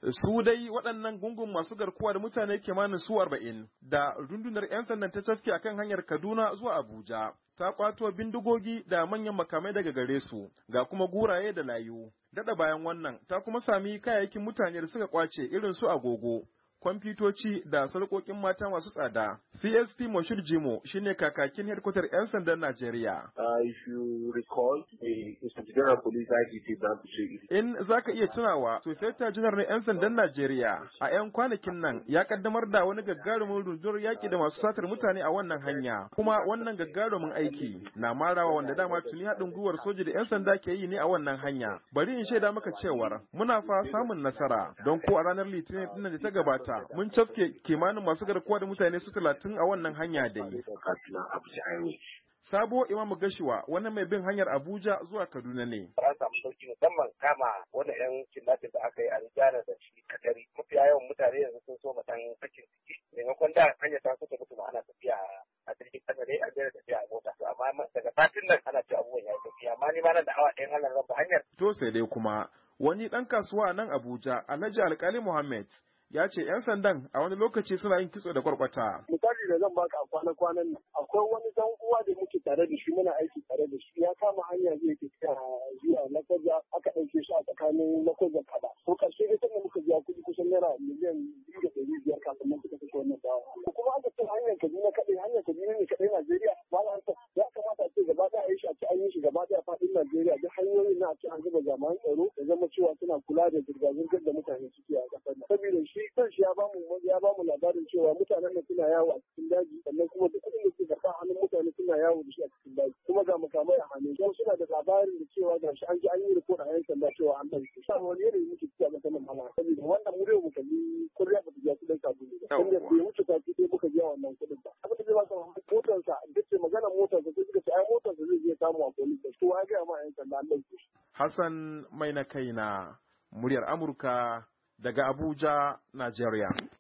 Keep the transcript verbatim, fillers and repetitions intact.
Su dai waɗannan gungun masu garkuwa da mutane kimanin su arba'in da rundunar 'yan sandan ta tafke akan hanyar Kaduna zuwa Abuja. Ta kwato bindigogi da manyan makamai daga gare su, ga kuma guraye da layu. Daɗa bayan wannan, ta kuma sami kayayyakin mutane da suka kwace irin su agogo, kwamfutoci da sarƙoƙin mata masu tsada. C S P Moshir Jimo shine kakakin hedkwatar 'yan sandan Najeriya. In za ka iya tunawa, Sofeta Janar na 'yan sandan Najeriya a 'yan kwanakin nan ya kaddamar da wani gagarumin rundunar yaƙi da masu satar mutane a wannan hanya. Kuma wannan gagarumin aiki na marawa wanda dama tuni haɗin gwiwar soja da 'yan sanda ke yi ne a wannan hanya. Bari in shaida maka cewar muna fa samun nasara don ko a ranar Litinin ɗin da ta gabata mun cafke kimanin masu garkuwa da mutane su talatin a wannan hanya da yi. Sabo Imamu Gashiwa wani mai bin hanyar Abuja zuwa Kaduna ne. An samu sauki musamman kama wani yan kidnapping da aka yi a Rijana da shi Katari. Mafiya yawan mutane yanzu sun so mu dan sakin ciki. Maimakon da hanyar ta suka mutu ana tafiya a jirgin kasa dai an daina tafiya a mota. To amma daga satin nan ana ci abubuwan ya tafiya. Amma ni ma nan da awa ɗayan halar ran hanyar. To sai dai kuma wani ɗan kasuwa a nan Abuja Alhaji Alkali Muhammad ya ce 'yan sandan a wani lokaci suna yin kitso da kwarkwata. Misali da zan baka a kwana-kwanan nan akwai wani dan uwa da muke tare da shi muna aiki tare da shi ya kama hanya zai tafiya zuwa Lakwaja aka ɗauke shi a tsakanin Lakwaja kada. To ƙarshe dai sanda muka biya kuɗi kusan naira miliyan biyu da ɗari biyar kafin nan suka kashe wannan bawa. Kuma aka ce hanyar Kaduna kaɗai hanyar Kaduna ne kaɗai Najeriya ba na ya kamata a ce gaba ɗaya a yi shi a ce an yi shi gaba ɗaya faɗin Najeriya duk hanyoyin na a ce an zuba jami'an tsaro da zama cewa suna kula da zirga-zirgar da mutane suke a ƙasar nan. Saboda shi kanshi ya bamu ya bamu labarin cewa mutanen nan suna yawo a cikin daji sannan kuma duk kuɗin da ke da hannun mutane suna yawo da shi a cikin daji kuma ga makamai a hannun don suna da labarin da cewa ga shi an ji an yi rikon a yan sanda cewa an ɗauke shi wani yanayi muke ciki a ƙasar nan mama saboda wannan mu mu kalli kuriya ba ta biya kuɗin sabulu ba saboda bai wuce sati ɗaya muka biya wannan kuɗin ba abin da zai ba ka motarsa da ce magana motarsa sai suka ce ai motarsa zai je samu a polis to ya gaya ma yan sanda an ɗauke shi. Hassan mai na kaina muryar Amurka daga Abuja, Najeriya.